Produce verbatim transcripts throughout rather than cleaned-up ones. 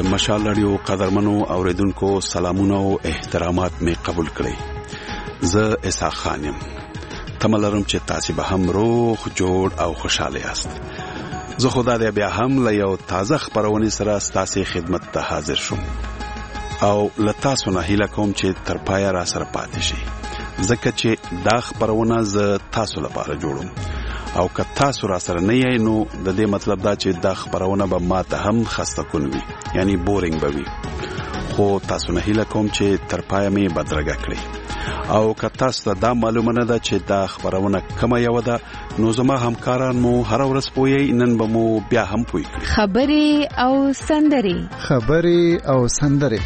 د مشال رادیو قدرمنو اوریدونکو سلامونه او احترامات می قبول کړئ. زه اسحاق خان یم. تملرم چې تاسو به هم روغ جوړ او خوشاله یاست. زه خدای دې بیا هم له یو تازه خبرونه سره ستاسو خدمت ته حاضر شوم او لتاسو نه هیله کوم چې تر پایه را سره پاتې شئ، ځکه چې دا خبرونه ز تاسو لپاره جوړوم او که تاسو را سره نه یې نو د دې مطلب دا چې دا خبرونه به ماته هم خسته کون وي، یعنی بورینګ به وي. خو تاسو نه هیله کوم چې تر پایه می بدرګه کړئ او که تاسو ته دا معلومه نه ده چې دا خبرونه کومه یو ده نو زما همکاران مو هر ورځ پوي، نن به مو بیا هم پوي کړي. خبري او سندري خبري او سندري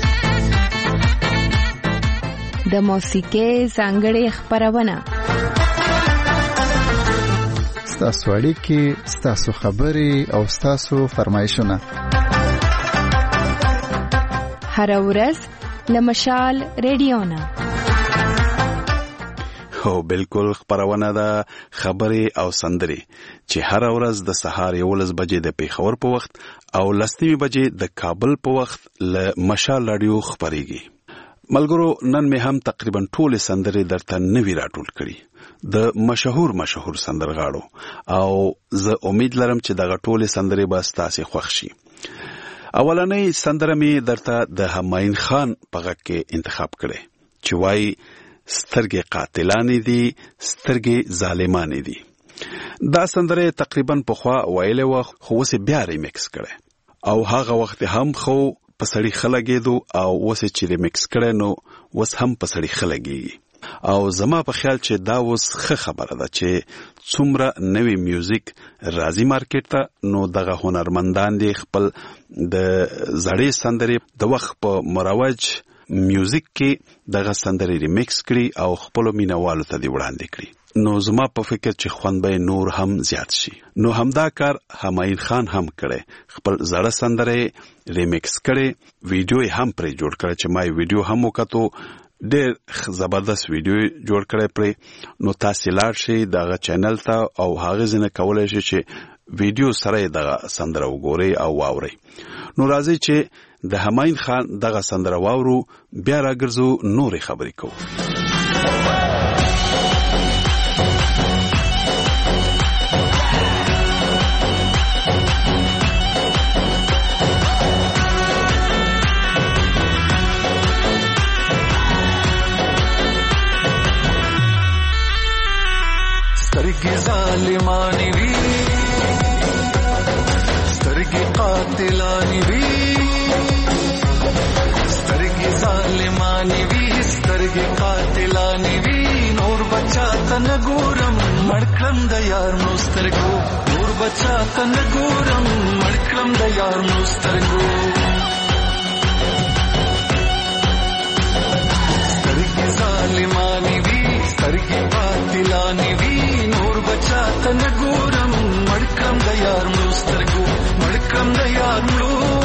د موسیقي څنګهړي خبرونه ستاسو اړیکې، ستاسو خبري او ستاسو فرمایشونه هر ورځ لمشال رادیو نه. هو بالکل خبرونه ده خبري او سندري چې هر ورځ د سهار یولس بجې د پیښور په وخت او لسنیمه بجې د کابل په وخت ل مشال رادیو خبريږي. ملګرو نن مې هم تقریبا ټول سندري درته نوی راټول کړي د مشهور مشهور سندرغاړو او زه امید لرم چې دغه ټول سندري به ستاسو خوښ شي. اولنۍ سندره مې درته د همایون خان په غږ کې انتخاب کړي چې وایي سترګې قاتلانې دي، سترګې ظالمانې دي. دا سندره تقریبا په خوا ویلې و خو اوس بیا ریمیکس کړي او هغه وخت هم خو په سړی خلګېدو او اوس چې ریمیکس کړي نو اوس هم په سړی خلګېږي. او زما په خیال چې دا اوس ښه خبره ده چې څومره نوی میوزیک راځي مارکیټ ته، نو دغه هنرمندان دي خپل د زړې سندرې د وخت په مروج میوزیک کې دغه سندرې ریمیکس کړي او خپل مینوالو ته دی وړاندې کړي. نو زما په فکر چې خوند به نور هم زیات شي. نو همدا کار همایون خان هم کړي، خپل زړه سندرې ریمیکس کړي، ویډیو هم پرې جوړ کړي چې ما ویډیو هم وکړو، ډېر زبردست ویډیو جوړ کړی پرې. نو تاسو لاړ شئ دغه چینل ته او هغه ځنه کولای شئ چې ویډیو سره دغه سندره وګورئ او واورئ. نو راځي چې د همایون خان دغه سندره واورو، بیا راګرځو نورې خبرې کوو. سترګې ظالمانې وي، سترګې قاتلانې وي، سترګې ظالمانې وي، سترګې قاتلانې وي. نور بچا ته نه ګورم مړ کړم د یار نو سترګو، نور بچا ته نه ګورم مړ کړم د یار نو سترګو. سترګې ظالمانې وي، سترګې قاتلانې وي، نور بچا ته نه ګورم مړ کړم د یار نو سترګو، مړ کړم د یار نو.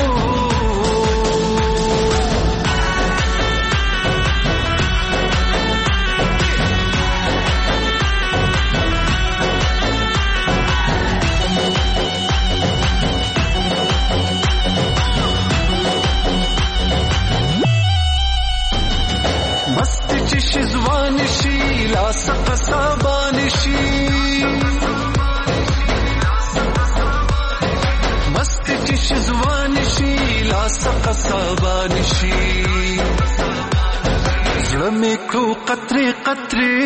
مست چې شزوان شي لاس قصابان شي، مست چې شزوان شي لاس قصابان شي. زړه مې کړو قطرې قطرې،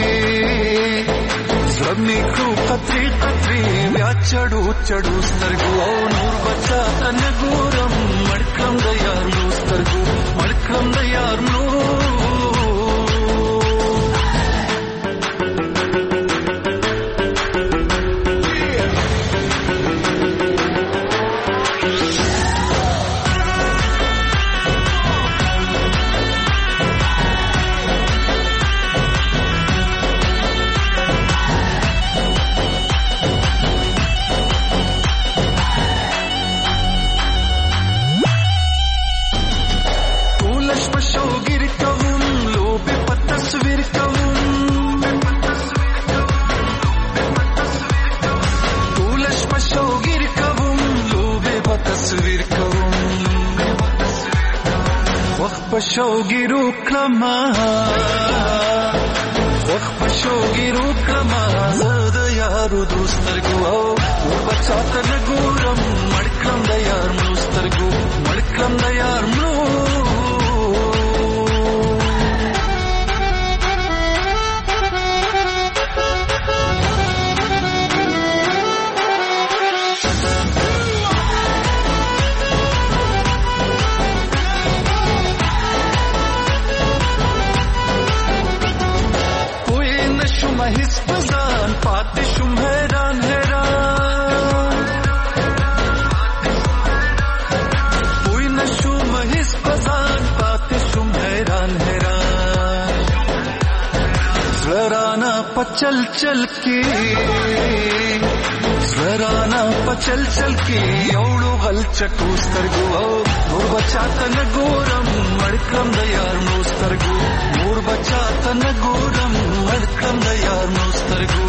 زړه مې کړو قطرې قطرې، بیا چړو چړو سترګو او نور بچا ته نه ګورم مړ کړم د یار نو سترګو، مړ کړم د یار نو. شوګر کو پښوګیرو کلمه وخ پښوګیرو کلمه زه د یارو دوسترګو او بچاته نګورم مړکم د یار مسترګو مړکم د یار مو هیڅ بزان پاتې شوم حیران حیران پوی نشوم هیڅ بزان پاتې شوم حیران حیران زرانا پچل چل کی زرانا پچل چل کی یوړو غل چټو سترګو نور بچاته نګورم مړکم د یار نو سترګو نور بچاته نګورم مړکم د یار نو سترګو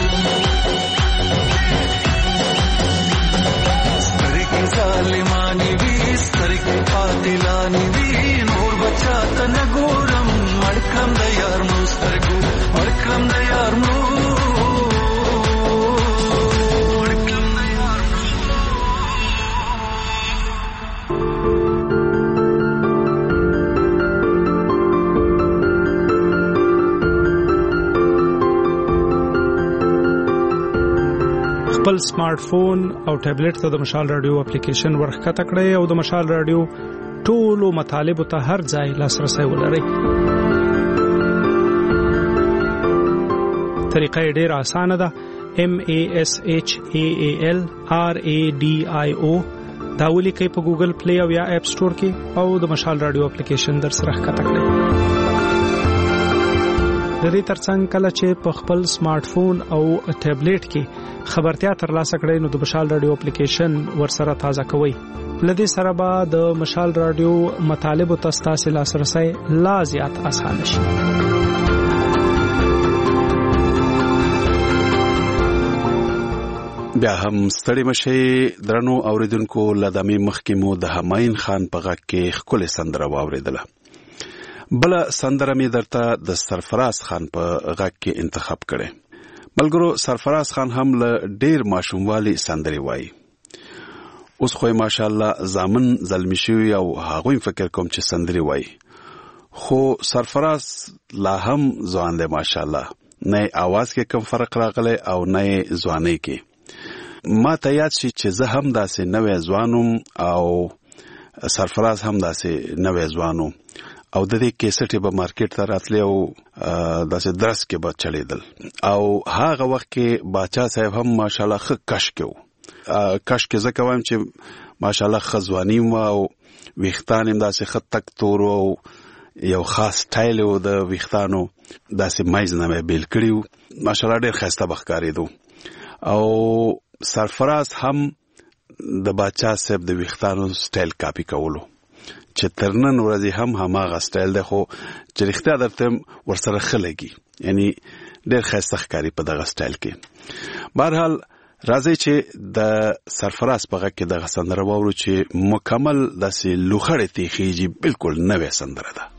سترګې ظالمانی وی سترګې قاتلانی وی نور بچاته نګورم مړکم د یار نو سترګو مړکم د یار نو خپل سمارټ فون او ټابلیټ ته د مشال رادیو اپلیکیشن ورخکته کړئ او د مشال رادیو ټولو مطالبو ته هر ځای لاسرسي ولرئ. طریقه یې ډېره اسانه ده. M A S H A A L R A D I O دا ولیکئ په ګوګل پلی او یا اپ سٹور کې او د مشال رادیو اپلیکیشن در سره ښکته کړئ. د دې ترڅنګ کله چې په خپل سمارټ فون او ټابلیټ کې خبرتیا ترلاسه کړئ نو د مشال رادیو اپلیکیشن ورسره تازه کوئ. لدې سره به د مشال رادیو مطالب او تاسو لاسرسي لا زیات اسانه شي. بیا هم ستړي مشي درنو اوریدونکو لدمي مخکې مو د هماین خان په غږ کې خپل سندره واوریدله. بل سندره می درته د سرفراز خان په غږ کې انتخاب کړي. ملګرو سرفراز خان هم له ډیر ماشوموالي سندري وایي. اوس خو ماشاءالله زامن زلمی شوی او هغه فکر کوم چې سندري وایي. خو سرفراز لا هم ځوان دی ماشاءالله. نه आवाज کې کم فرق راغلی او نه ځواني کې. ما ته یاد شي چې زه هم داسې نوې ځوانم او سرفراز هم داسې نوې ځوانو او د دې کیسټي په مارکیټ ته راتلی او داسې درس کې به چلیدل او هغه وخت کې باچا صاحب هم ماشاءالله خ کش کېو کش کې زکه وایم چې ماشاءالله خزوانی و او ویختان هم داسې خط تک تور او یو خاص سټایل و د ویختانو داسې مایز نه بیل کړیو ماشاءالله ډېر ښایسته بخکاریدو او سرفراز هم د باچا صاحب د ویختانو سټایل کاپی کولو چې ترنن ورځي هم هماغه سټایل ده خو چې رښتیا درته ورسره خلګي یعنی ډېر ښایسته ښکاري په دغه سټایل کې. بهرحال راځي چې د سرفراز په غږ کې دغه سندره واورو چې مکمل داسې لوخړې تیخیږي بالکل نوې سندره ده.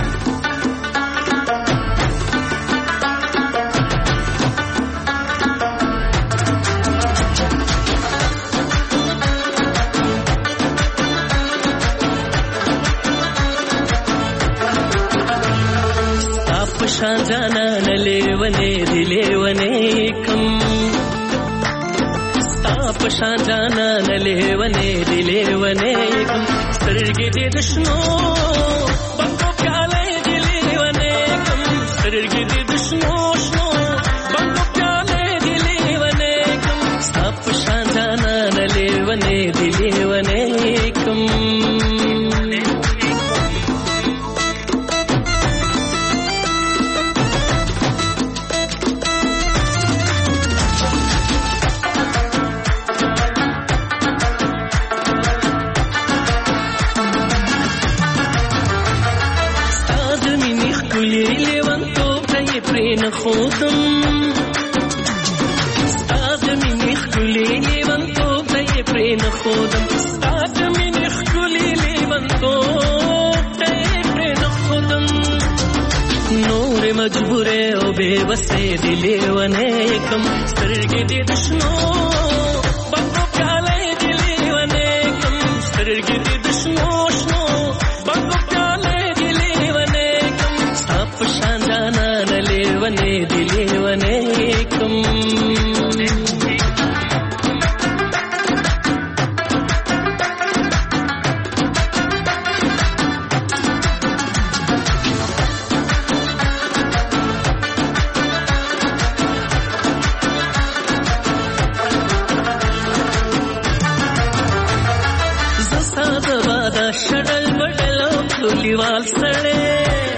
شان جانا نلیونے دلیونے کم ستاپ شان جانا نلیونے دلیونے کم سرگی دی دشنو بندو پیالے دلیونے کم سرگی دی دشنو شنو بندو پیالے دلیونے کم ستاپ شان جانا نلیونے دلیونے کم خودم ستاد منی خلی لیوان تو دای پرین خودم ستاد منی خلی لیوان تو دای پرین نور مجبوره او بېوسه دی لیونه کم سترګې دې دشنو بنګو پیاله دی لیونه کم سترګې دې دشنو شنو بنګو پیاله دی لیونه کم صاف شان جانا نه لیونه دی لیونه کم لیوال سړې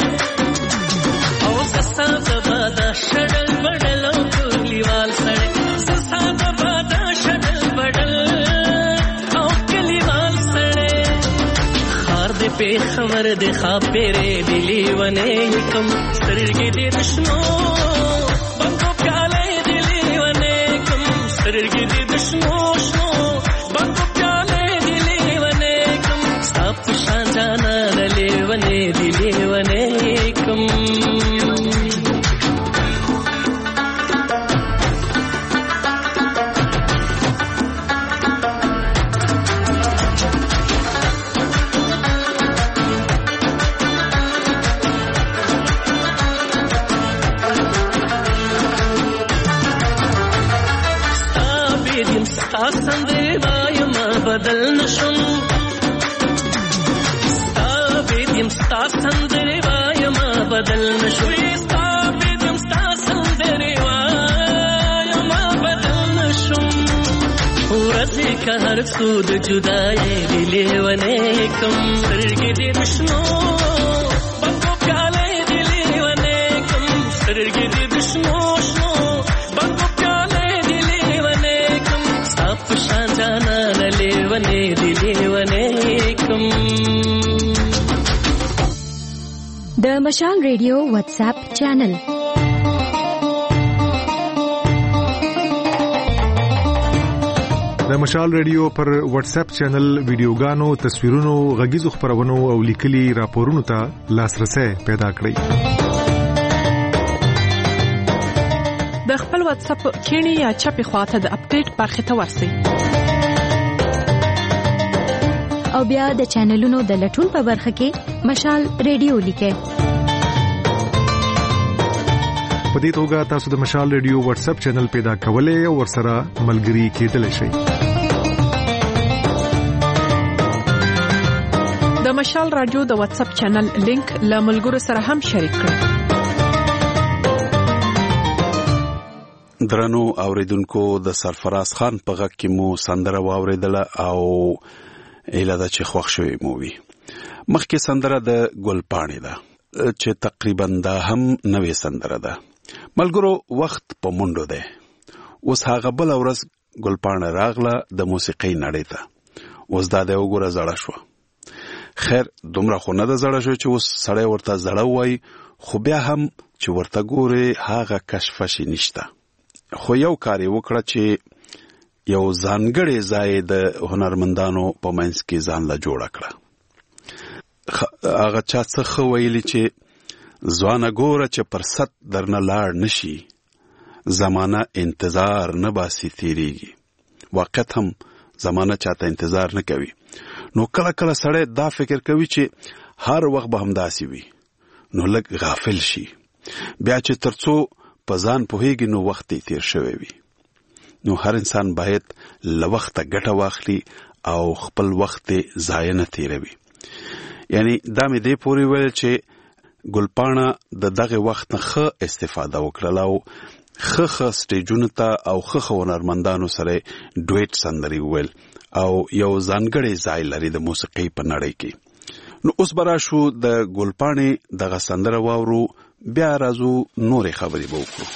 او زسا زبادا شډل بډل او لیوال سړې زسا زبادا شډل بډل او لیوال سړې خار دې په خبر دې خاپېره دې لیونه کم سترګې دې دشنو بنګو پیاله دې لیونه کم سترګې دې دشنو شنو بنګو پیاله دې لیونه کم صاف شان جانا لیونه دی لیونه کم ستا بیدیم ستا سندې وایم بدل نشم یم ستا سندرې وایم بدل نشوي ستا بېدم ستا سندرې وایم بدل نشم ورځې که هر څو د جدایۍ دې لیونی کم سترګې دې دشنو بنګو پیاله دې لیونی کم سترګې دې دشنو شنو بنګو پیاله دې لیونی کم ستا په شان جانانه لیونی دې لیونی کم د مشال ریډیو واتس اپ چینل د مشال ریډیو پر واتس اپ چینل ویډیوګانو، تصویرونو، غږیزو خبرونو او لیکلي راپورونو ته لاسرسي پیدا کړئ. د خپل واتس اپ کینی یا چپی خواته د اپډیټ برخه ته ورسئ او بیا د چینلونو د لټون په برخه کې مشال ریډیو لیکئ. په دې توګه تاسو د مشال ریډیو واتس اپ چینل پیدا کولای او ورسره ملګري کېدلی شئ. د مشال رادیو د واتس اپ چینل لینک له ملګرو سره هم شریک کړئ. درنو اوریدونکو، د سرفراز خان په غږ کې مو سندره واوریدله او ایله دا چې خوښ شوی مو وي. مخکې سندره د ګلپاڼې ده چې تقریبا دا هم نوې سندره ده. ملګرو، وخت په منډو دی. اوس هغه بل ورځ ګلپاڼه راغله د موسیقۍ نړۍ ته. اوس دا د وګوره زړه شو. خیر دومره خو نه ده زړه شو چې اوس سړی ورته زړه وایي، خو بیا هم چې ورته ګورې هغه کشفشي نشته. خو یو کار یې وکړه چې یو ځانګړی ځای د هنرمندانو په منځ کې ځان له جوړه کړه. هغه چا څه ښه ویلي چې ځوانه ګوره چې پر ست درنه لاړ نشي، زمانه انتظار نه باسي تیریږي. واقعیت هم زمانه چاته انتظار نه کوي. نو کله کله سړی دا فکر کوي چې هر وخت به همداسې وي، نو لږ غافل شي. بیا چې ترڅو په ځان پوهیږي نو وخت یې تیر شوی وي. نو هر انسان باید له وخته ګټه واخلي او خپل وخت یې ضایع نه تیروي. یعنی دا مې دې پورې ویل چې ګلپاڼه د دغه وخت نه ښه استفاده وکړله او ښه ښه سټیجونو ته او ښه ښه هنرمندانو سره ډویټ سندرې وویل او یو ځانګړی ځای لري د موسیقۍ په نړۍ کې. نو اوس به راشو د ګلپاڼې دغه سندره واورو، بیا راځو نورې خبرې به وکړو.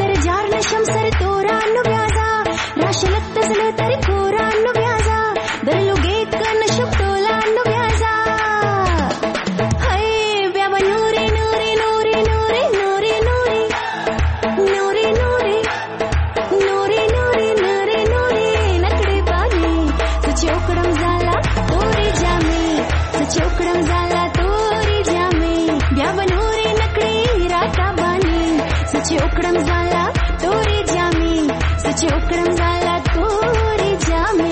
د چې وکړم زالا تورې جامې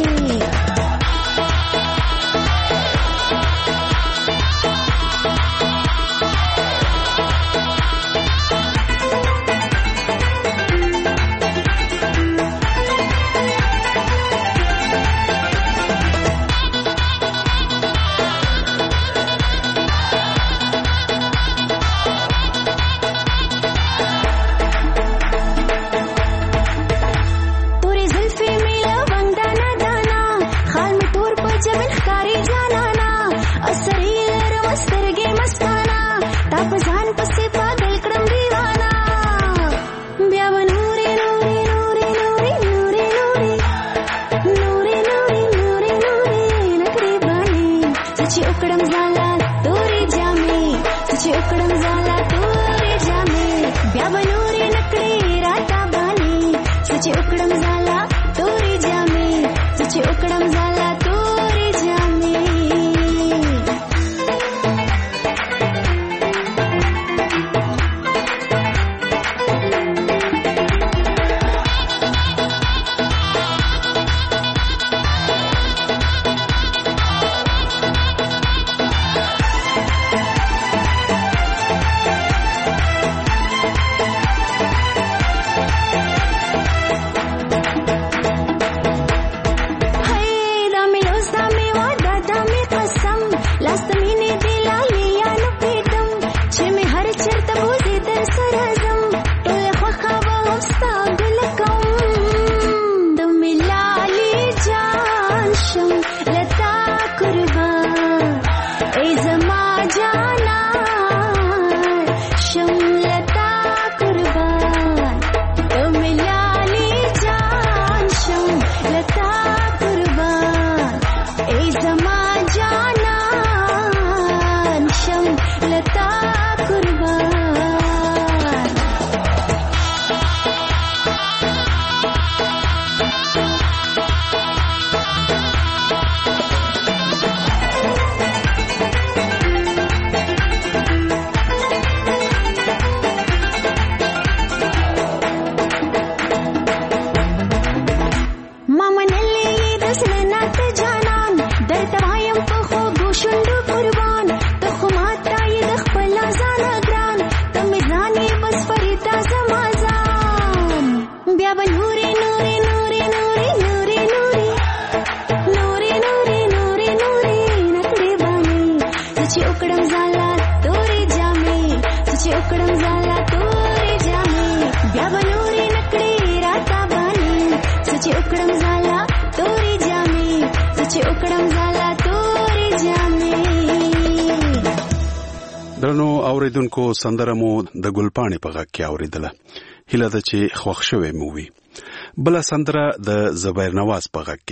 درنو اوریدونکو سندره مو د ګلپاڼې په غږ کې اوریدله. هیله ده چې خوښ شوی مو وي. بله سندره د زبیر نواز په غږ کې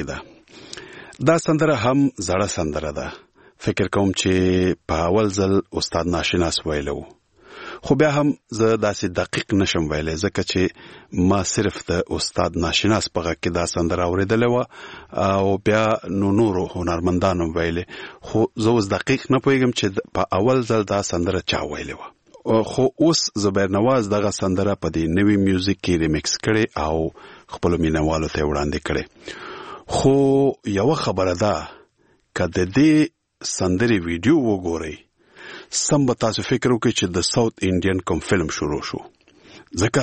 ده. دا سندره هم زړه سندره ده. فکر کوم چې په اول ځل استاد ناشناس ویلو، خو بیا هم زه داسې دقیق نشم ویلی ځکه چې ما صرف د استاد ناشناس په غږ کې دا سندره اورېدلې وه او بیا نو نورو هنرمندانو ویلې، خو زه اوس دقیق نه پوهېږم چې په اول ځل دا سندره چا ویلې وه. خو اوس زبیر نواز دغه سندره په دې نوي میوزیک کې ریمیکس کړې او خپلو مینوالو ته یې وړاندې کړې. خو یوه خبره ده، که د دې سندرې ویډیو وګورئ سم به تاسو فکر وکړئ چې د ساوت انډین کوم فلم شروع شو، ځکه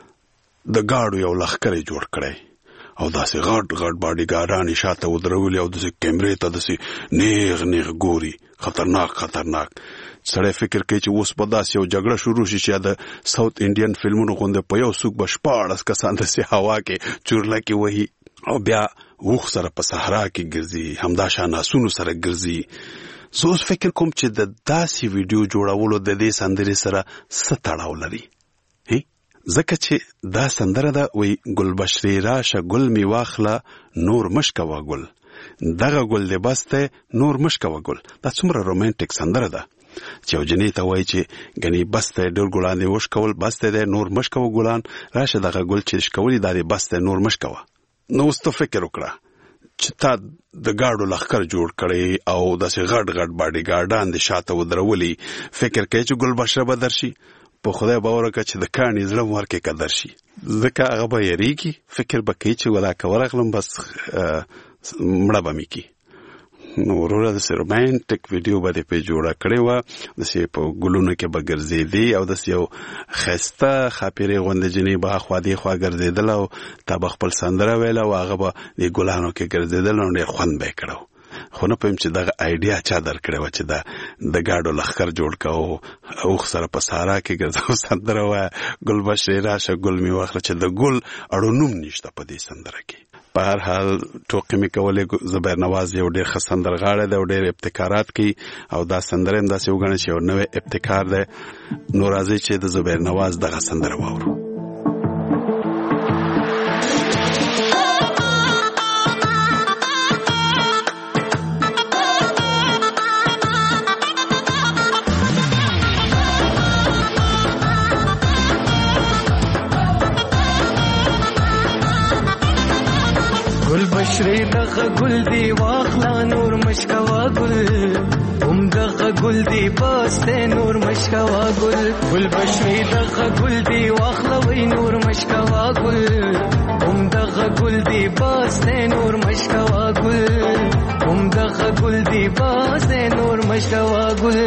د گاډو یو لښکر یې جوړ کړی او داسې غټ غټ باډي ګارډان یې شاته ودرولي او داسې کیمرې ته داسې نیغ نیغ ګوري، خطرناک خطرناک. سړی فکر کوي چې اوس به داسې یو جګړه شروع شي چې د ساوت انډین فلمونو غوندې په یو څوک به شپاړس کسان داسې هوا کې چورلکې وهي او بیا اوښ سره په صحرا کې ګرځي، همدا شان آسونو سره ګرځي. زه اوس فکر کوم چې د داسې ویډیو جوړولو د دې سندرې سره څه تړاو لري، ځکه چې دا سندره ده وی ګلبشرې راشه ګل می واخله نور مشکوه ګل، دغه ګل دې بس دی نور مشکوه ګل. دا څومره رومانټیک سندره ده چې یو جنۍ ته وایي چې ګنې بس دی ډېر ګلان دې وشکول، بس دی نور مشکوه ګلان، راشه دغه ګل چې شکولي دا دې بس دی نور مشکوه. نو اوس ته فکر وکړه چې تا د گاډو لښکر جوړ کړی او داسې غټ غټ باډي ګارډان دې شاته ودرولي، فکر کوي چې ګل بشره به درشي؟ په خدای باور وکړه چې د کاڼي زړه مور کې قدر شي ځکه هغه به یریږي فکر به کوي چې ولا که ورغلم بس مړه به مې کي نو وروره داسې رومانټیک ویډیو به دې پې جوړه کړې وه داسې په ګلونو کې به ګرځېدې او داسې یو ښایسته ښاپېرې غوندې جنۍ به هخوا دې خوا ګرځېدله او تا به خپل سندره ویله او هغه به دې ګلانو کې ګرځېدل نو ډېر خوند به یې کړی خو نه پوهیم چې دغه آیډیا چا درکړې وه چې د د ګاډو لښکر جوړ که او اوښ سره په صحرا کې ګرځه سندره وایه ګل بشرې راشه ګل مې واخله چې د ګل اړو نوم نشته په دې سندره کې په هر حال ټوکې مې کولې زبیر نواز یو ډېر ښه سندرغاړی دی او ډېر ابتکارات کوي او دا سندره هم داسې وګڼه چې یو نوی ابتکار دی نو راځئ چې د زبیر نواز دغه سندره واورو گل بشری دغه گل دی واخلا نور مشکوا گل هم دغه گل دی باسته نور مشکوا گل گل بشری دغه گل دی واخلا وی نور مشکوا گل هم دغه گل دی باسته نور مشکوا گل هم دغه گل دی باسته نور مشکوا گل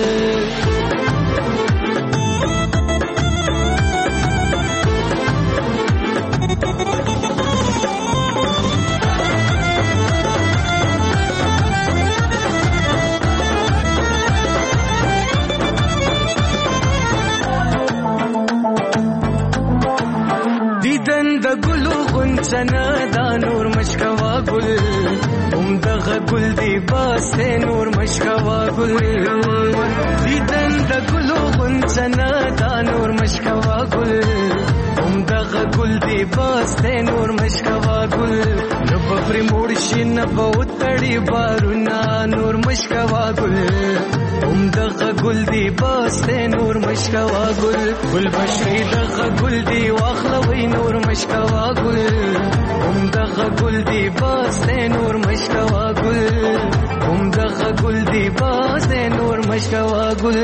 غنچنا دا نور مشکوا گل هم دغه گل دی باسته نور مشکوا گل دیدن د ګلو غنچنا دا نور مشکوا گل هم دغه گل دی باسته نور مشکوا گل نو پر مورشي نه بوتړي بارونا نور مشکوا گل هم دغه گل دی باسته نور مشکوا گل گل بشری دغه گل دی واخلوي نور مشکوا گل هم دغه گل دی باسته نور مشکوا گل هم دغه گل دی باسته نور مشکوا گل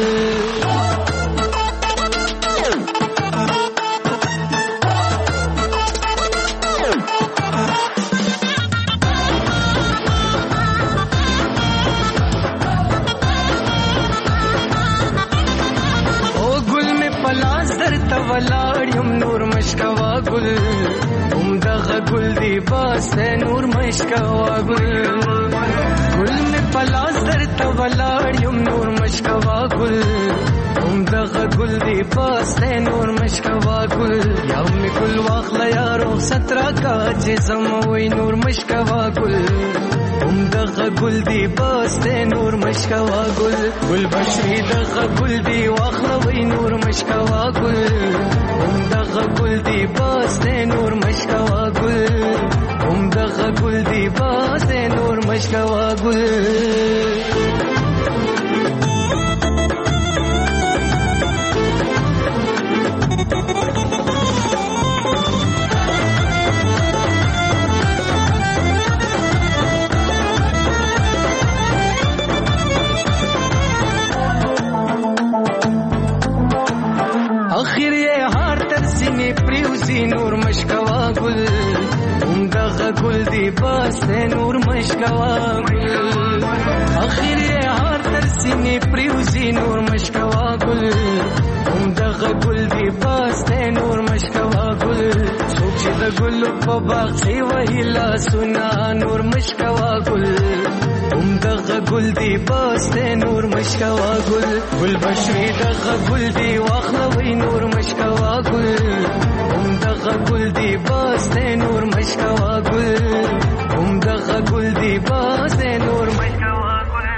ولاړم نور مشکوا گل هم دغه گل دی باسته نور مشکوا گل گل می پلاس درته ولاړم نور مشکوا گل هم دغه گل دی باسته نور مشکوا گل یا می گل واخلا یارو سترا کا چې زموي نور مشکوا گل هم دغه گل دی باسته نور مشکوا گل گل بشری دغه گل دی واخلوي نور مشکوا گل هم دغه گل دی باسته نور مشکوا گل هم دغه گل دی باسته نور مشکوا گل اخر یې هار تر سینې پریوزي نور مشکوا گل هم دغه گل دی باسته نور مشکوا گل اخر یې هار تر سینې پریوزي نور مشکوا گل هم دغه گل دی باسته نور مشکوا گل څوک چې د ګل په باغ کې وهلا سنا نور مشکوا گل هم دغه گل دی باسته نور مشکوا گل گل بشری دغه گل دی واخلوي نور مشکوا گل هم دغه گل دی باسته نور مشکوا گل هم دغه گل دی باسته نور مشکوا گل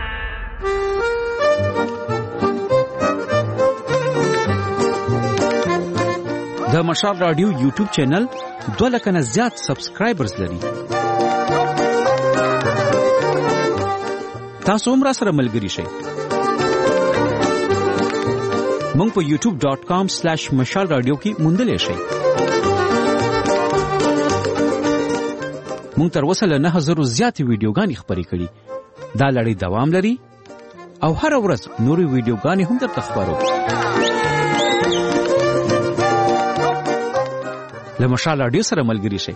د مشال رادیو یوټیوب چینل دوه لک نه زیات سبسکرایبرز لري تاسو هم را سره ملګری شئ مونږ په یوټیوب ډاٹ کام سلیش مشال رادیو کې موندلې شئ مونږ تر اوسه له نه هزار زیاتې ویډیوګانې خپرې کړې دا لړۍ دوام لري او هر ورځ نوري ویډیوګانې هم درته خبرو. له مشال رادیو سره ملګري شئ.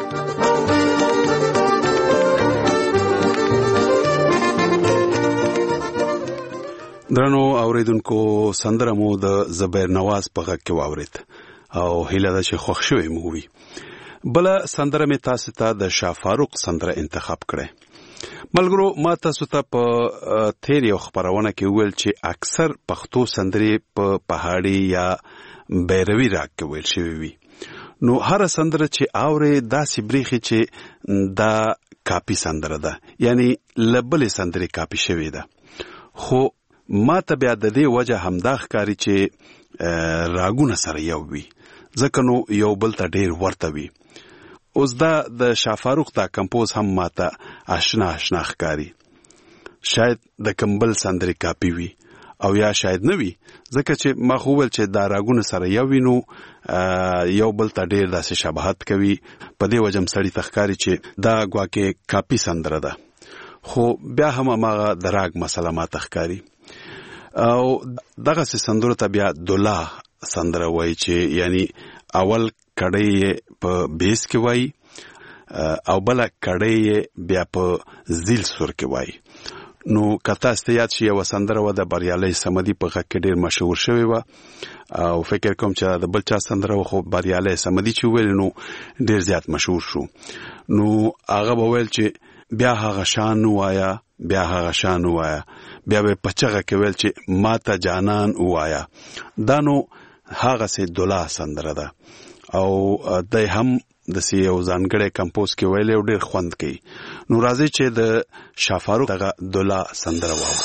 درنو اوریدونکو سندره مو د زبیر نواز په غږ کې واورید او هیله ده چې خوښ شوي مو وي. بل سندره می تاسو ته د شاه فاروق سندره انتخاب کړه. ملګرو ما تاسو ته په تیر یو خبرونه کې ویل چې اکثر پښتو سندرې په پهاړي یا بیروي راګ کې ویل شوی وي. نو هر سندره چې اوري داسې بریخي چې دا کاپی سندره ده، یعنی لبلې سندرې کاپی شوی ده. خو ما ته بیا د دې وجه همدا ښکاري چې راګونه سره یو وي، ځکه نو یو بل ته ډېر ورته وي. اوس دا د شاه فاروق دا کمپوز هم ما ته آشنا آشنا ښکاري. شاید د کمبل سندرې کاپی وي او یا شاید نه وي، ځکه چې ما خو ویل چې دا راګونه سره یو وي نو یو بل ته ډېر داسې شباهت کوي. په دې وجه هم سړي ته ښکاري چې دا ګواکې کاپی سندره ده، خو بیا هم هماغه د راګ مسله ما ته ښکاري. او دغه سندرو ته بیا دولا سندره وایي چې یعنی اول کړی په بیس کې وایي او بل کړی بیا په زیل سور کې وایي. نو کته است یاد شي یو سندره و د بریالي سمدي په غږ کې ډیر مشهور شوی و او فکر کوم چې د بل چا سندره و خو بریالي سمدي چې ویل نو ډیر زیات مشهور شو. نو هغه وویل چې بیا هغه شان وایا بیا هغه شان وایا بیا به پچغه کې ویل چې ماته جانان وایا. دا نو هغه سه دولا سندره ده او د هم د سی یو ځانګړی کمپوز کې ویل او ډیر خوند کوي. نو راځي چې د شاه فاروق دغه دولا سندره واو.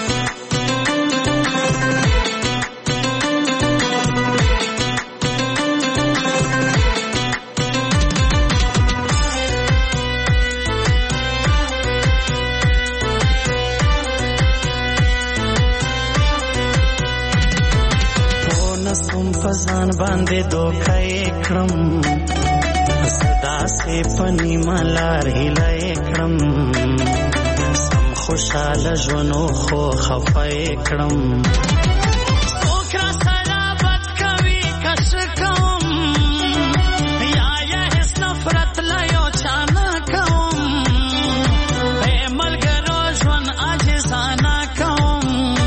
فزان باندې دوکای کړم صدا سے پنی ملار هلای کړم سم خوشاله ژوندو خو خفای کړم اوکرا سره بد کوي کش کوم یا یا هیڅ نفرت لا یو چانا کوم اے ملګرو ژوند عاجزانه کوم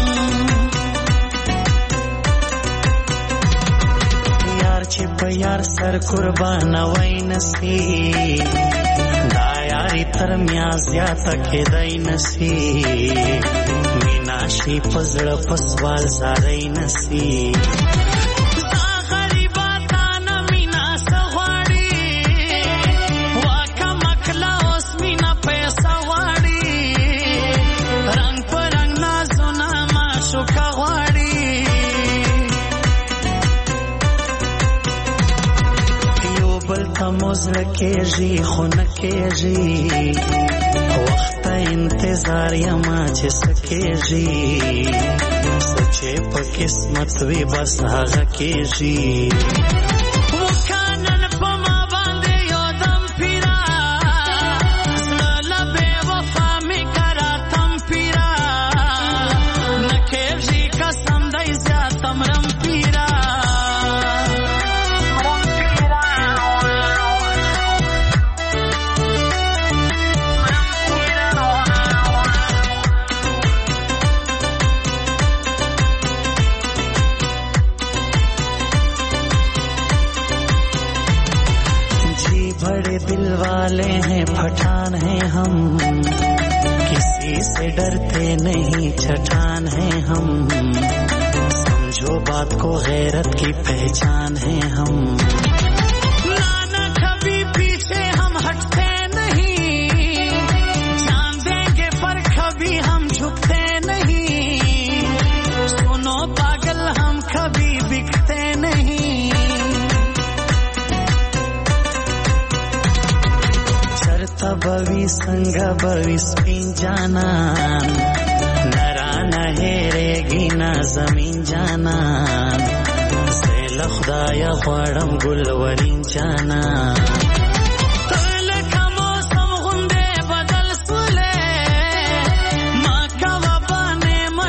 چې په یار سر قربان وای نسی دا یاري تر میا زیاته کېدای نسی مینا شي پزړه پسوال زارای نسی دا غریبا تانا مینا سغواړي واکه مکلا اوس مینا پیسې غواړي رنگ پر رنگ نازونه ما شوکا غواړي موزر کېږي خو نه کېږي وخت انتظار یما چې سکېږي سچې په قسمت وي بس هغه کېږي وکانن په ما باندې یو دم پیرا زړه به وفا مې کرا تم پیرا نه کېږي قسم دای زیاتم رم پیرا दिल वाले हैं पठान हैं हम किसी से डरते नहीं छठान हैं हम समझो बात को गैरत की पहचान है हम नाना कभी पीछे हम हटते नहीं जान देंगे पर कभी हम झुकते नहीं सुनो पागल हम कभी बिकते नहीं बवी संग बवी स्पिन जाना नरा नहेरेगी ना जमीन जाना सेल खुदाया ख्वाड़म गुलवरीन जाना मौसम गुंदे बदल सुले माँ का वबाने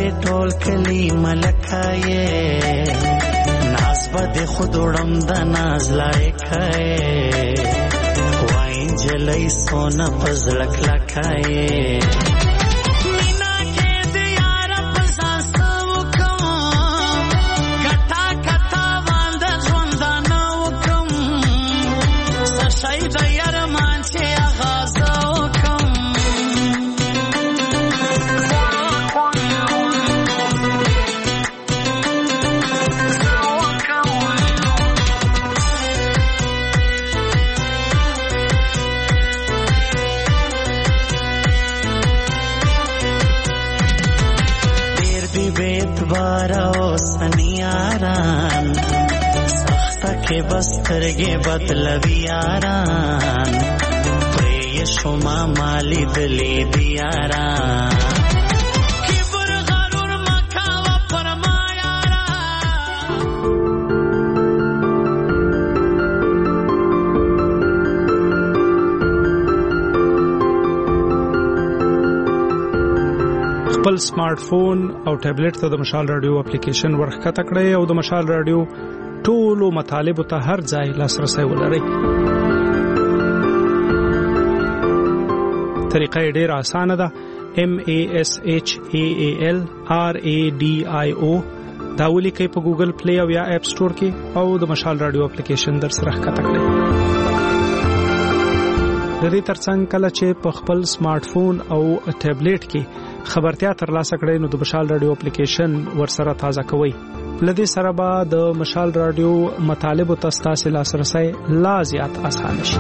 ټول کلی ملکایې ناز به خود وړم د ناز لایکایې وای انجلۍ سونه پزړه کلکایې سنیاران سخته کې بسترګې بدلوي یاران پرې شما مالی دلی دیاران کبر غرور مکاوه پر ما یاران خپل سمارټ فون او ټابلیټ ته د مشال رادیو اپلیکیشن ورخکته کړئ او د مشال رادیو ټولو مطالبه ته هر ځای لاسرسي ولرئ. طریقه ډیره اسانه ده. M A S H A A L R A D I O دا ولیکئ په ګوګل پلی او یا اپ سٹور کې او د مشال رادیو اپلیکیشن در سره ښکته کړئ. د دې ترڅنګ کله چې په خپل سمارټ فون او ټابلیټ کې خبرتیا ترلاسه کړئ نو د مشال رادیو اپلیکیشن ورسره تازه کوئ. لدې سره به د مشال رادیو مطالبه تاسو لاسرسي لا زیات آسان شي.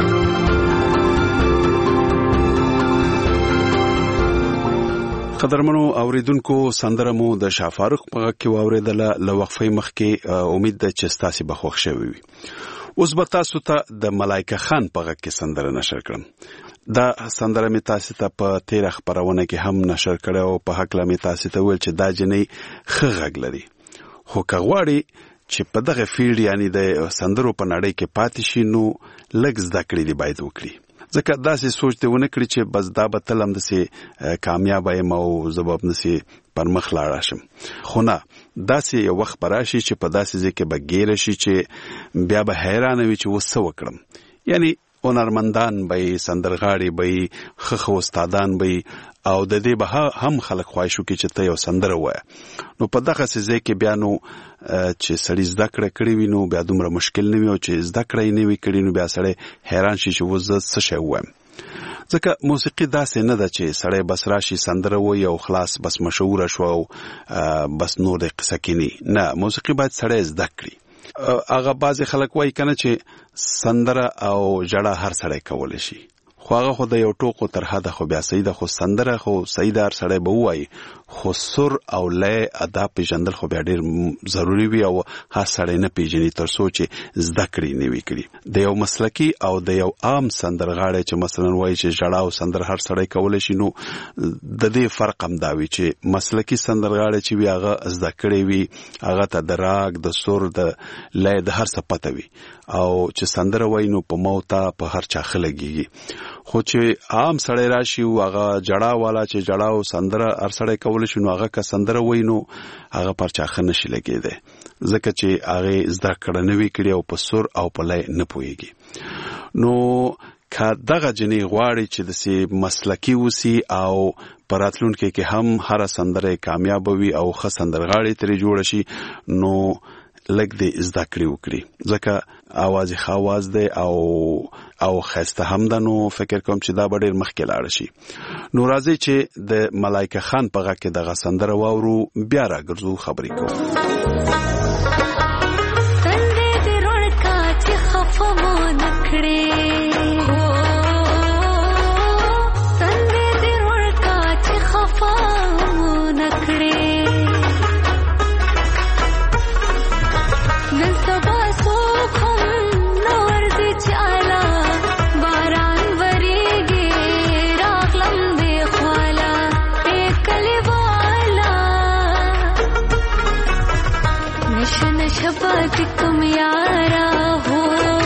قدرمنو اوریدونکو سندره مو د شافاروق په کې واوریدله لوقفې مخکې امید ده چې تاسو به خوښ شوي وي. اوس به تاسو ته د ملایکه خان په غږ کې سندره نشر کړم. دا سندره می تاسو ته په تیر خبرونه کې هم نشر کړه او په حق لمه تاسو ته ویل چې دا جنې ښه غږ لري. خو کغواړي چې په دغه فیلډ یعنی د سندرو په نړۍ کې پاتې شي نو لږ زده کړې دی باید وکړي. ځکه داسې سوچ دی ونه کړی چې بس دا به تلم دسي کامیاب یم او زباب نسی پر مخ لاړ شم. خو نه داسې یو وخت براشي چې په داسې ځکه به ګیر شي چې بیا به حیران وي چې وسه وکړم. یعنی هنرمندان به سندرغاړي به خخ استادان به او د دې به هم خلک خوښو کې چې ته یو سندره وای. نو په دغه څه کې بیا نو چې سړی زده کړه کړی وینو بیا دومره مشکل نه وي او چې زده کړی نه وي کړی نو بیا سړی حیران شي چې وزه څه شی وایم. ځکه موسیقي داسې نه ده چې سړی بس راشي سندره وای او خلاص بس مشهور شو او بس نور د قصه کینی. نه موسیقي باید سړی زده کړي. هغه بعضی خلک وایي کنه چې سندره او جړه هر سړی کولای شي. خو هغه خو د یو ټوکو تر حده خو بیا صحیح ده. خو سندره خو صحیح دار سړی به وایي خو سر او لای ادا پیژندل خو بیا ډیر ضروری وي او هر سړی نه پیژني تر څو چې زده کړي نه وي کړي. د یو مسلکی او د یو عام سندرغاړی چې مثلا وایي چې جړه او سندر هر سړی کولای شي نو د دې فرق هم دا وي چې مسلکی سندرغاړی چې وي هغه زده کړي وي هغه ته د راګ د سر د لای د هر څه پته وي او چې سندره وایي نو په موته په هر چا خلګيږي. خو چې عام سړی راشي او هغه جړه والا چې جړه او سندره هر سړی کولای شي نو هغه که سندره وایي نو هغه پر چا خنه شي لګیږي ځکه چې هغه زده کړه نه وی کړی او په سر او په لای نه پويږي. نو که دغه جنې غواړي چې د سي مسلکی وسی او پراتلونکو کې هم هر سندره کامیاب وي او ښه سندرغاړي ترې جوړ شي نو لګ دې زده کړی وکړي ځکه आवाज خواز ده او او خسته هم ده. نو فکر کوم چې دا ډېر مخکې لاړ شي. نو راځي چې د ملایکه خان په غږ کې د غسندره واورو بیا راګرځو خبرې کوو. تندې دې روړکا چې خفه مو نکړې تندې دې روړکا چې خفه مو نکړې نن سبا سوخم نور دې چالا باران ورېږي راغلم دې خوالا کلی والا نشه نشه پات کوم یارا هو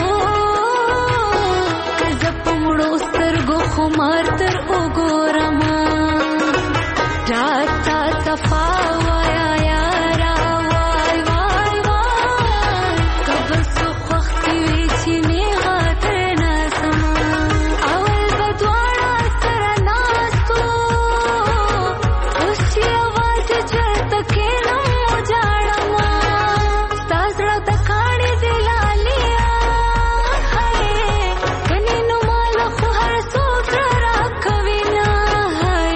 کزه پمړو سترګو خمار تر وګورم تا تا صفا وایا یارا وای وای وای کبر سو وختي وی چې می غاتر ناسم اول بدواړه سره ناستو اوس چې आवाज چرته کې نو جاړم تاسو د کاڼي دی لالیا هاي کني نو مال خو هر څوک راکوي نه هاي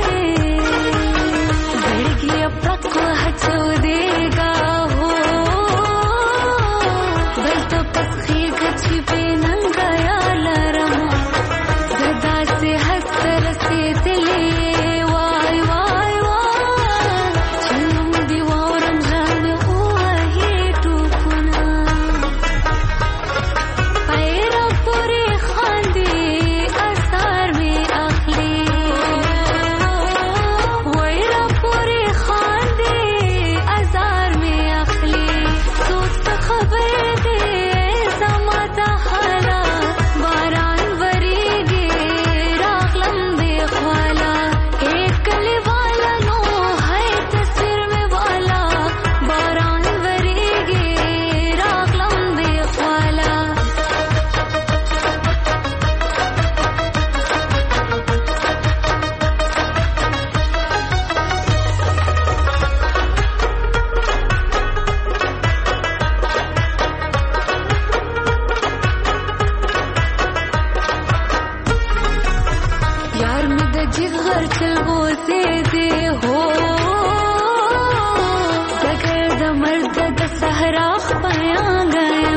بړګي پرکو هڅو دیګا هو بل ته پخې غچي بننګا یا لرم زدا سي حسر سي دلي وای وای وای چنم دی وورم ځان وهي ټوپنا ايرا پوري خاندي اثر می اخلي ويرا پوري خاندي اثر می اخلي سوچ خبر دي زما د حالات باران وريږي راغلم دی خوالا ایک کلی والا نو ہے تصویر میں والا باران وريږي راغلم دی خوالا यार में द जिगर चलगो से दे हो सगर द मर्द द सहरा पाया गया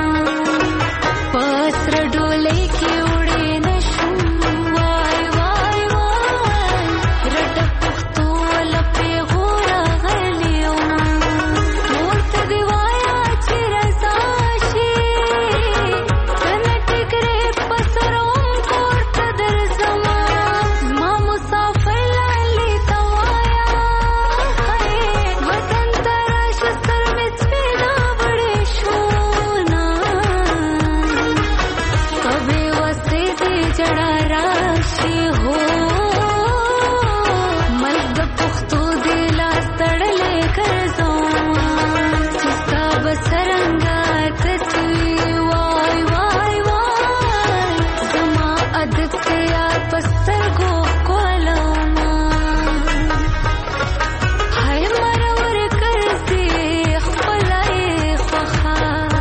पास रडोले के उड़े नशुम वाय वाय वाय रट पुख्तो लपे गोरा गलियों मोर्त दिवाया चिरसाशी कनट करे पसरों कोर्त दर जमा ما مسافر لالی توایا ہے وطن تراش سر میں سپیدا بڑے شونا کبھی وستے دی جڑا راشی ہو ملک پختو دی لاس تڑلے کر زوما چستا بسرنگا تصویر وای وای وای زما ادب سے یاد پستر گو کولما هاي مرور کرسی خپلای خوخا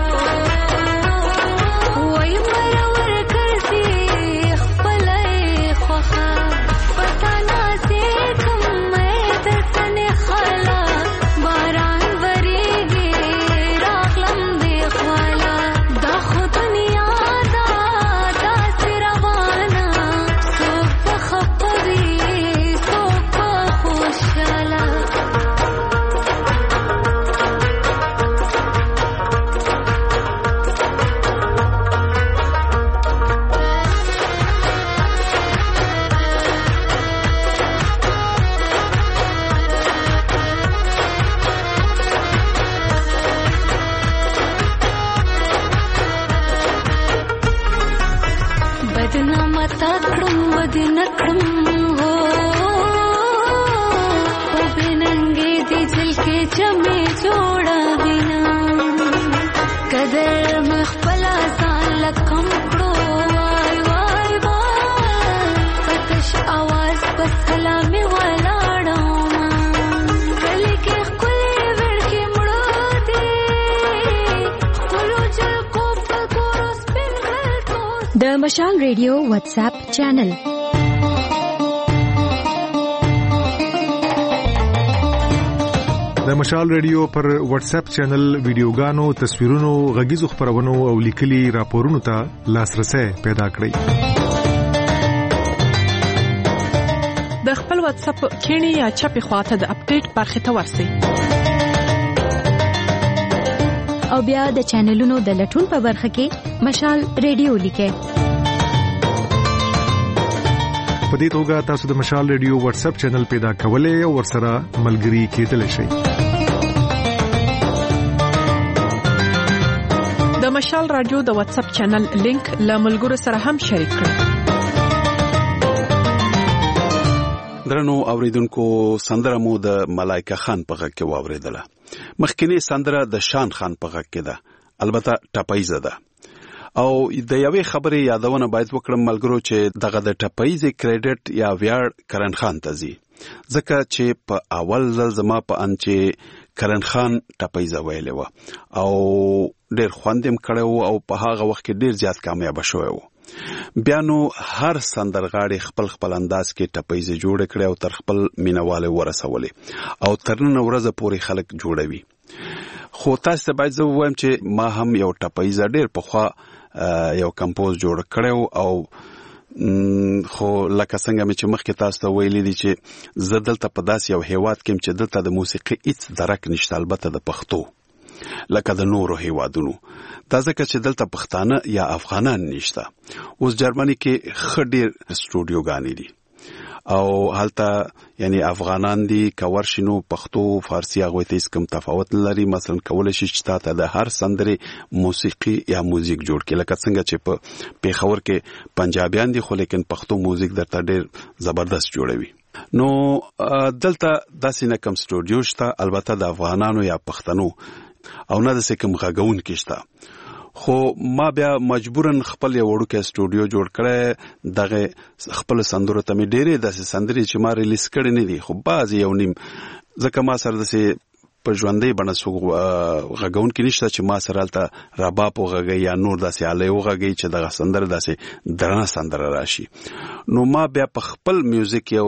وای مرور کرسی خپلای خوخا پتا ناسې کوم مې درسن خلا باران وريږي راغلم دی خوالا دا خو دنیا دا داسې روانه څوک په خفه وي څوک په خوشحاله بدنامه تا کړم ودنه کړم هو په بننګې دي جل کې جمې جوړه وینا قدر مې خپل ځان لکم کړو وای وای وای پتش आवाज په سلامي ولاړم کلی کې خپلې ورکې مړو دي خپلو جلکو په ګورو سپین غلطو د مشال ریډیو واتس اپ چینل د مشال ریډیو پر واتس اپ چینل ویډیوګانو تصویرونو غږیزو خبرونو او لیکلي راپورونو ته لاسرسي پیدا کړئ د خپل واتس اپ کینی یا چپی خواته د اپډیټ برخه ته ورسئ او بیا د چینلونو د لټون په برخه کې مشال ریډیو لیکئ په دې توګه تاسو د مشال ریډیو واتس اپ چینل پیدا کولای او ورسره ملګري کېدلی شئ د مشال رادیو د واتس اپ چینل لینک له ملګرو سره هم شریک کړئ درنو اوریدونکو سندره مو د ملایکه خان په غږ کې واوریدله. مخکینی سندره د شان خان په غږ کې ده، البته ټپایزه ده. او د یوې خبرې یادونه باید وکړم ملګرو چې دغه د ټپایزې کریډټ یا ویاړ کرن خان ته ځي، ځکه چې په اول ځل زما په ان چې کرن خان ټپایزه ویلې وه او ډېر خوند یې کړی و او په هغه وخت کې ډېر زیات کامیابه شوی و. بیا نو هر سندرغاړي خپل خپل انداز کې ټپایزه جوړ کړي او تر خپل مینواله ورسولې او تر نن ورځ پورې خلک جوړوي. خو تاسو باید زه وایم چې ما هم یو ټپایزه ډېر پخوا یو کمپوز جوړ کړو او خو لکه څنګه مې چې مخکې تاسو ته ویلي دي چې زه دلته په داسې یو هیواد کې چې دلته د موسیقي هیڅ درک نشته، البته د پښتو لکه د نورو هیوادونو، دا ځکه چې دلته پښتانه یا افغانان نشته. اوس جرمني کې ښه ډېر سټوډیوګانې دي او هلته یعنی افغانان دي که ورشي نو پښتو فارسي هغوی ته هېڅ کوم تفاوت نه لري. مثلا کولی شي چې تا ته د هر سندرې موسیقي یا موزیک جوړ کړي، لکه څنګه چې په پېښور کې پنجابیان دي خو لیکن پښتو موزیک درته ډېر زبردست جوړوي. نو دلته داسې نه کوم سټوډیو شته، البته د افغانانو یا پښتنو او نه داسې کوم غږونکي شته. خو ما بیا مجبورن خپل یو وړوکی سټوډیو جوړ کړی. دغه خپل سندرو ته مې ډېرې داسې سندرې چې ما ریلیز کړې نه دي، خو بعضې یو نیم، ځکه ما سره داسې په ژوندۍ بڼه څوک غږونکي نشته چې ما سره هلته رباب وغږوي یا نور داسې آلې وغږوي چې دغه سندره داسې درنه سندره راشي. نو ما بیا په خپل میوزیک یو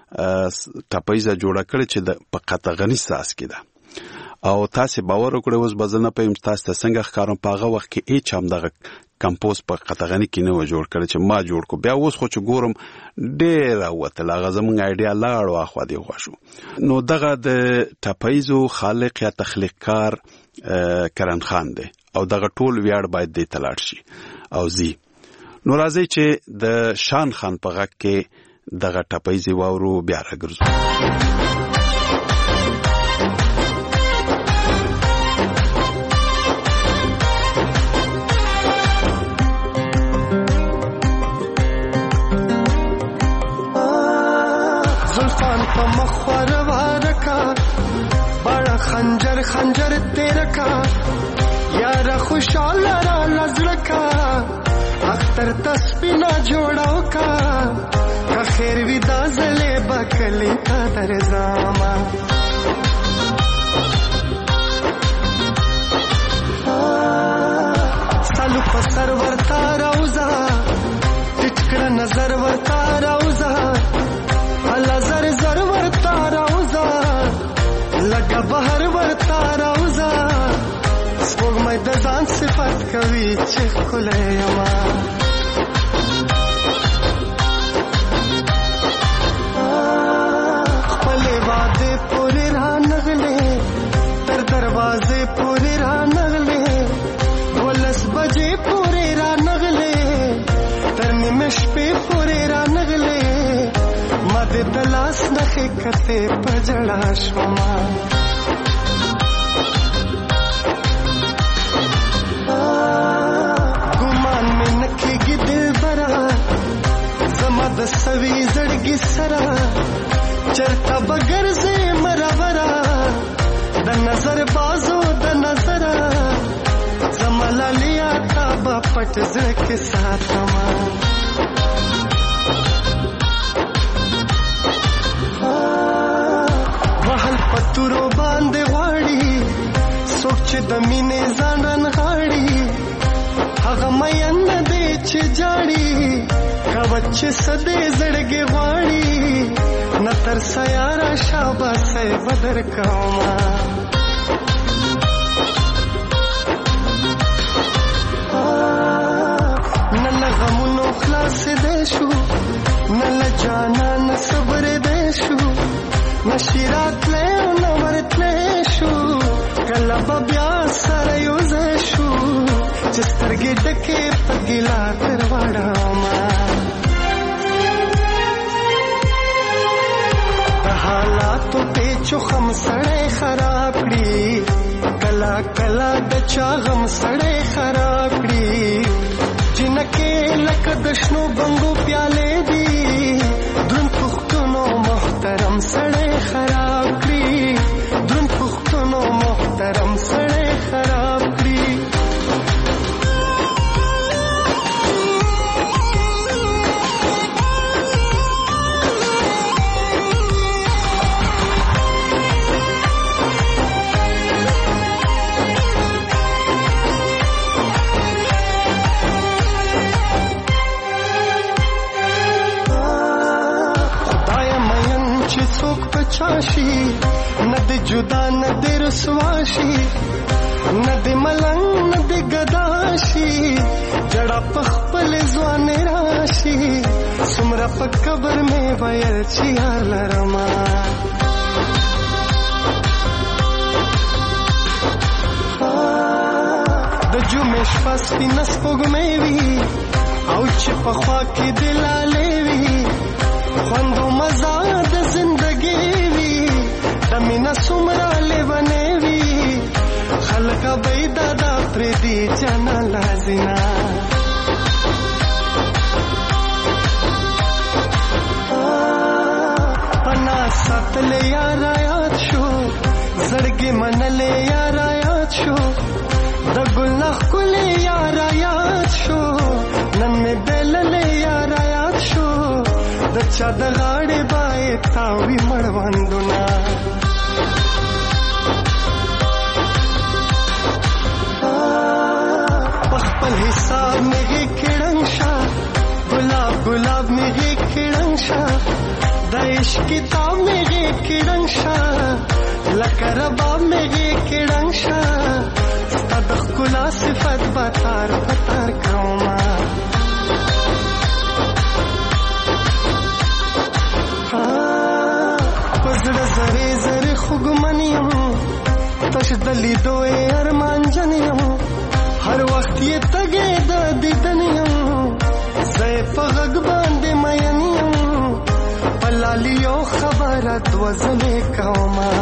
ټپایزه جوړه کړې چې په قطغني ساز کې ده او تاسې باور وکړئ اوس به زه نه پوهیم تاسو ته څنګه ښکارم، په هغه وخت کې هېچ هم دغه کمپوز په قطغني کې نه و جوړ کړی چې ما جوړ کړو. بیا اوس خو چې ګورم ډېر راوتل، هغه زموږ آیډیا لاړو اخوا دیخوا شو. نو دغه د ټپایزو خالق یا تخلیقکار کرن خان دی او دغه ټول ویاړ باید دې ته لاړ شي او ځي. نو راځئ چې د شان خان په غږ کې دغه ټپایزې واورو، بیا راګرځو. खंजर खंजर तेरा का यारा खुशाल रा लजड़का अख्तर तस्बीना जोड़ाओ का का खैर विदा जले बकली का दरजामा सालू पसर वरता रौजा टिचकड़ा नजर वरता रौजा अल्लाह जर जर वरता रौजा लगा बहर वरता रौजा स्पोग मैं दजान सिफत कवी चिखुले यमा खपले वादे पूरे रहा नगले तर दरवाजे पूरे रहा नगले वलस बजे पूरे रहा नगले तर निमिश पे पूरे रहा नगले मदे तलाश नखे कते पजड़ा शुमा गुमान में नखेगी दिल भरा जमद सवी जड़गी सरा चरता बगर से मरवरा द नजर बाजो द नजरा जमला लिया ताबा पट के साथ हमारा पतुरो बांधे वाड़ी सोच दमीने जानन गाड़ी हग मयन दे च जाड़ी कवच सदे जड़गे वाड़ी न तरसा यारा शाबा से बदर कामा न लगमुनो खलास देशु न लजाना न सब्र देशु नशिरात ले नवरत लेशु कलब ब्यासर युजेशु चिस्तरगे डके पगिला करवाड़ा मा हालात पे चुखम सड़े खराबड़ी कला कला दचा गम सड़े खराबड़ी जिनके लक दशनो बंगो प्याले दी धुन पुख्तनो मोह سړی خراب کړي دروند پښتنو محترم سړی خراب کړي چاشي ند جدا ند رسواشي ند ملنګ ند گداشي جڑا پخپل ځوان راشي سمرا په قبر مې ویل چې لرما د جمعې شپه سپینه سپوږمۍ وي او چې په خوا کې دلالې وي خوندو مزه د زندګي وي د مینا سمرا لیوانې وي خلک به دادا پر دې جنا لازینا پنا ساتلې یار یاد شو زړګي منلې یار یاد شو د ګل نخ کولې یار یاد شو نن مې بللې یار یاد شو د چا د غاړې بای تاوی مړوندونه پخپل حساب مې کړنګ شا ګلاب ګلاب مې کړنګ شا د عشق کتاب مې کړنګ شا لکه رباب مې کړنګ شا ستاد خلا صفات بتار بتار کوما پزړه زری زری خوګمنیم تش دلی دوه ارمان جنیم هر وخت یې تګې د دیدنیم زې په غږ باندې مینیم پلالیو خبرت وزنه کوما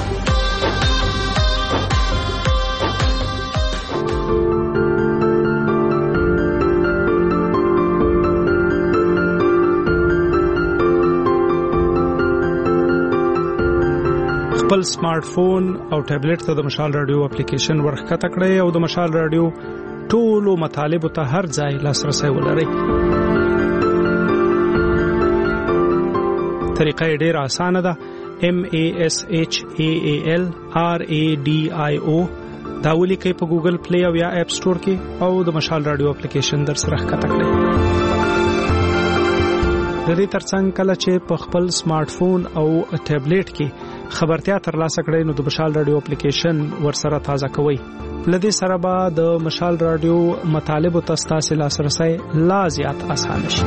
خپل سمارټ فون او ټابلیټ ته د مشال رادیو اپلیکیشن ورخکته کړئ او د مشال رادیو ټولو مطالب ته هر ځای لاسرسي ولرئ. طریقه یې ډېره اسانه ده. M A S H A A L R A D I O دا ولیکئ په ګوګل پلی او یا اپ سٹور کې او د مشال رادیو اپلیکیشن در سره ښکته کړئ. د دې ترڅنګ کله چې په خپل سمارټ فون او ټابلیټ کې خبرتیا ترلاسه کړئ نو د مشال رادیو اپلیکیشن ورسره تازه کوئ. لدې سره به د مشال رادیو مطالب او تاسو لاسرسي لا زیات اسانه شي.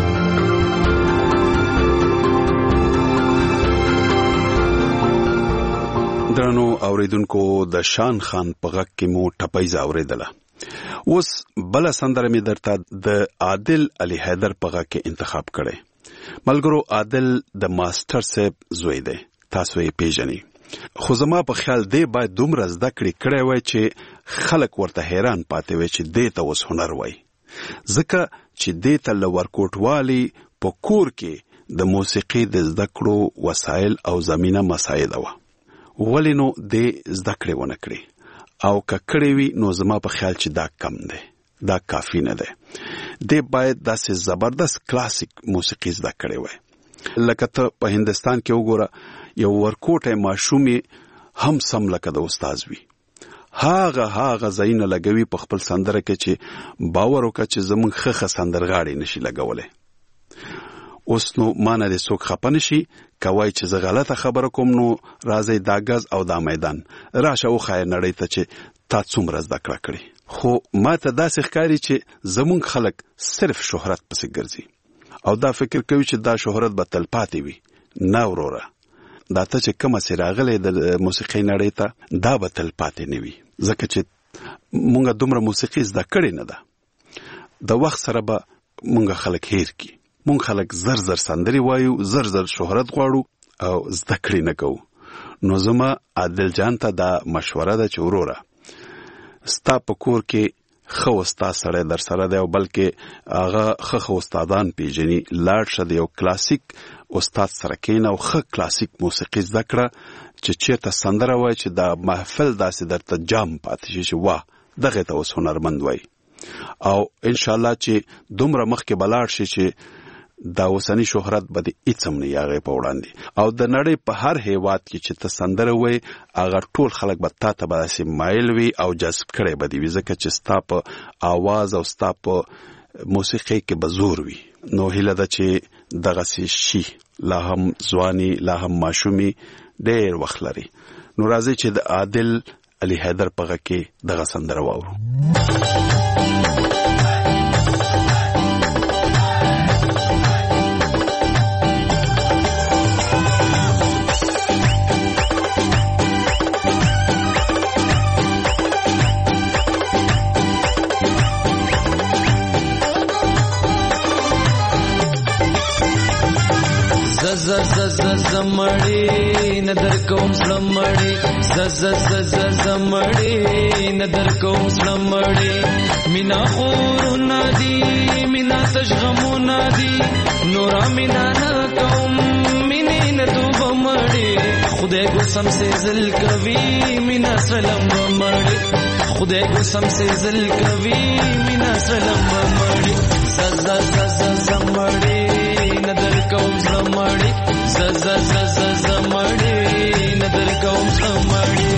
درنو اوریدونکو د شان خان په غږ کې مو ټپای زاوریدله. اوس بل سندره می درته د عادل علي حیدر په غږ کې انتخاب کړي. ملګرو عادل د ماستر صاحب زوی دی. تاسو یې پیژنئ. خو زما په خیال دی باید دومره زده کړې کړی وای چې خلک ورته حیران پاتې وي چې دې ته اوس هنر وای. ځکه چې دې ته له ورکوټوالي په کور کې د موسیقي د زده کړو وسایل او زمینه مساعده وه. ولې نو دې زده کړې ونه کړې او که کړې وي نو زما په خیال چې دا کم دی، دا کافي نه دی. دې باید داسې زبردست کلاسیک موسیقي زده کړې وای. لکه ته په هندستان کې وګوره یو ورکوټه ماشومې هم سم لکه د استاد وي. هاغه هاغه زین لګوي په خپل سندره کې چې باور وکړه چې زمون خخه سندرغاړي نشي لګولې. اوس نو مانه دې څوک خپه نشي کوي چې زه غلطه خبره کوم نو راځي دا غاز او دا میدان راشه او خای نړۍ ته چې تا څومره زده کړه کړې. خو ماته داسې ښکاري چې زمون خلک صرف شهرت پسې ګرځي او دا فکر کوي چې دا شهرت به تلپاتې وي. نه وروره، دا ته چې کومه سي راغلې د موسیقي نړۍ ته دا به تلپاتې نه وي. ځکه چې مونږه دومره موسیقي زده کړې نه ده. د وخت سره به مونږه خلک هیر کی. مونږ خلک زر زر سندري وایو، زر زر شهرت غواړو او زده کړې نه کوو. نو زما عادل جان ته دا مشوره ده چې وروره ستا په کور کې خو استاد سره در سره دی او بلکې هغه خو استادان پیژني لاړ شه د یو کلاسیک استاد سره کین او خ کلاسیک موسیقي زده کړه چې چیرته سندره وای چې د محفل داسې درته جام پاتې شي چې واه دغه ته اوس هنرمند وای او ان شاء الله چې دومره مخکې بلاړ شي چې دا اوسنی شهرت به د هیڅ هم نه یاغې په وړاندې او د نړۍ په هر هیواد کې چې ته سندره وای هغه ټول خلک به تا ته به داسې مایل وي او جذب کړی به دي وي ځکه چې ستا په آواز او ستا په موسیقۍ کې به زور وي نو هیله ده چې دغسې شي لا هم ځواني لا هم ماشومي ډېر وخت لري نو راځئ چې د عادل علي حیدر په غږ کې دغه سندره واورو ز ز ز زمړې ندر کوم سلمړې ز ز ز ز زمړې ندر کوم سلمړې مینا خور نادي مینا تشغمو نادي نورا مینا نا کوم مینې ندو بمړې خدای کو سم سے زل کوي مینا سلام بمړې خدای کو سم سے زل کوي مینا سلام بمړې ز ز ز ز زمړې ندر کوم سلمړې ز ز ز ز زمړې ندر کوم سلمړې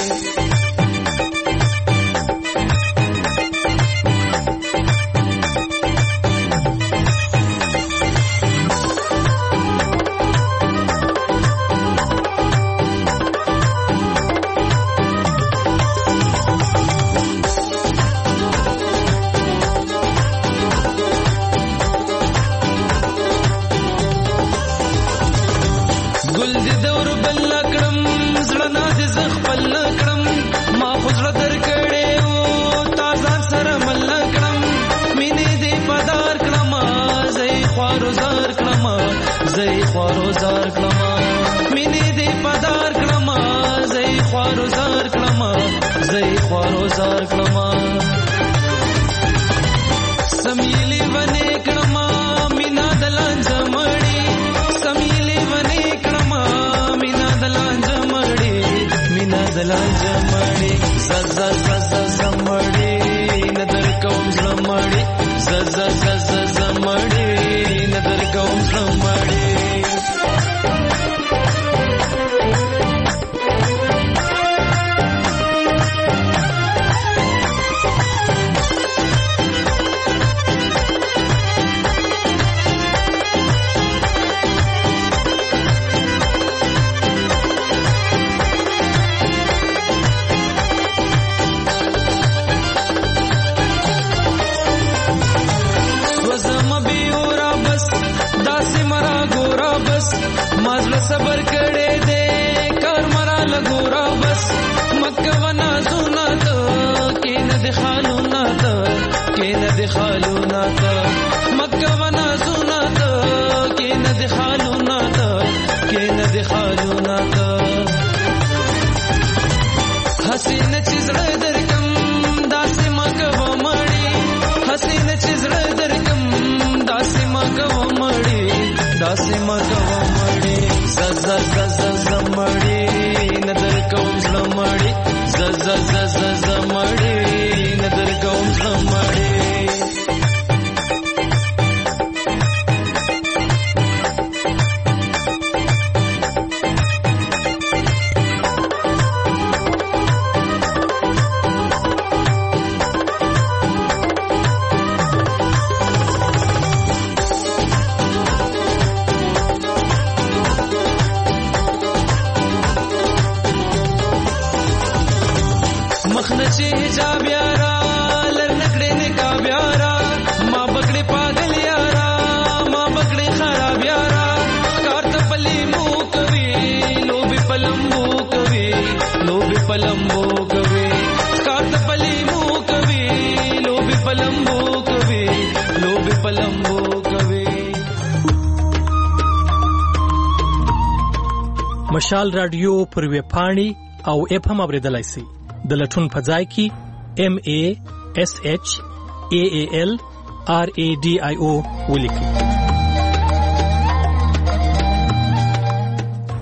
مشال رادیو پر وی پاڼي او اف هم اوریدلای شي د لټون په ځای کې ام ا اس اچ ا ا ال ار ا ډي آی او ولیکي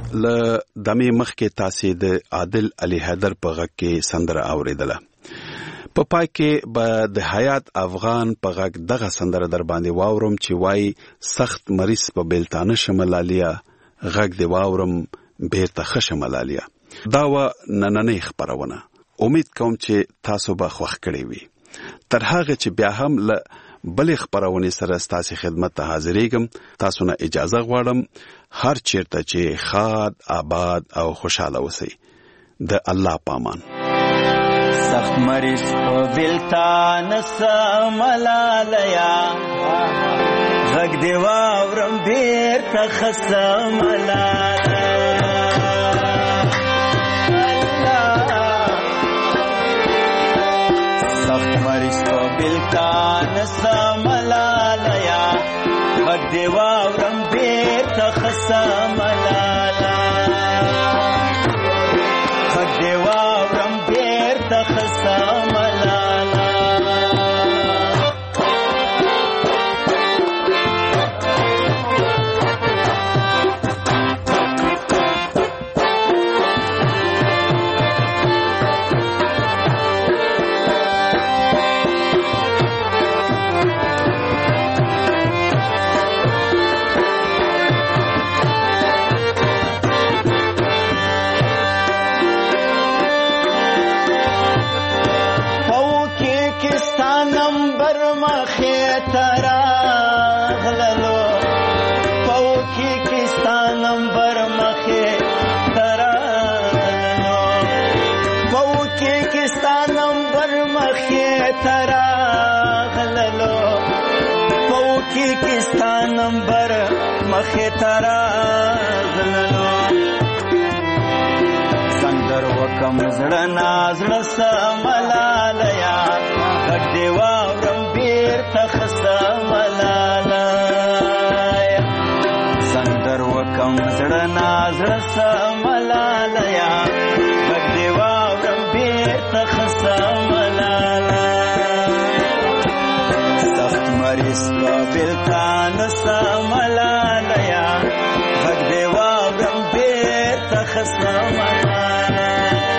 ل دمه مخ کې تاسو د عادل علي حیدر په غږ کې سندره اوریدله. په پای کې به د حیات افغان په غږ دغه سندره در باندې واورم چې وای سخت مریض په بیلتانه شمالالیا غږ دی واورم بیرته خشمالالیا. دا و نننې خبرونه. امید کوم چې تاسو به خوښ کړی وي. تر هغه چې بیا هم ل بلې خبرونه سره ستاسو خدمت ته حاضرېږم. تاسو نه اجازه غواړم هر چیرته چې خاد آباد او خوشاله اوسئ. د الله پامان. سخت مریض په بلتان سملالیا غږ دی واورم بیرته خسملالیا. سخت مریض په بلتان سملالیا غږ دی واورم بیرته خسملالیا. غږ دی واورم بیرته خسملالیا. نمبر مخه تراغلو سندر وکم زړه نازړه سملالیا غږ دی واورم بیرته خسملالیا. سندر وکم زړه نازړه سملالیا غږ دی واورم بیرته خسملالیا. سخت مریض په بلتان سملالیا غږ دی واورم بیرته خسملالیا.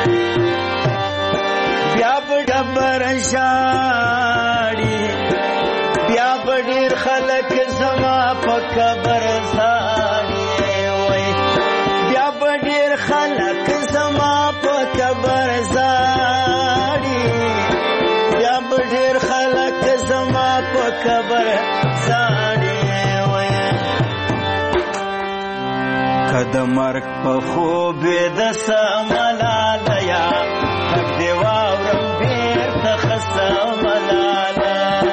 بیا به ډبر ژاړي بیا به ډېر خلک زما په قبر ژاړي وای. بیا به ډېر خلک زما په قبر ژاړي بیا به ډېر خلک زما په قبر ژاړي وای. که د مرګ په خوب د سملالیا غږ دی واورم بیرته خسملالیا.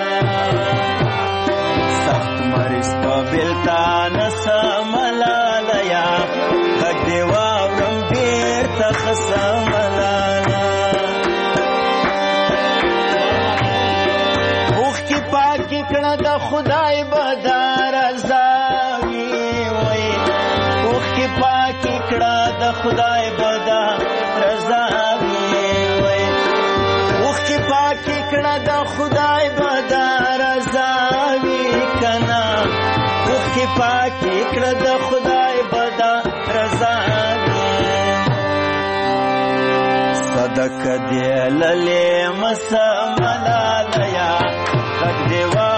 سخت مریض په بلتان سملالیا غږ دی واورم بیرته خسملالیا. اوښکې پاکې کړه د خدای به دا رضا وي وای. اوښکې پاکې کړه د خدای به دا رضا وي وای. اوښکې پاکې کړه د خدای به دا رضا وي کنه. اوښکې پاکې کړه د خدای به دا رضا وي. صدقه دې للې مسملالیا غږ دی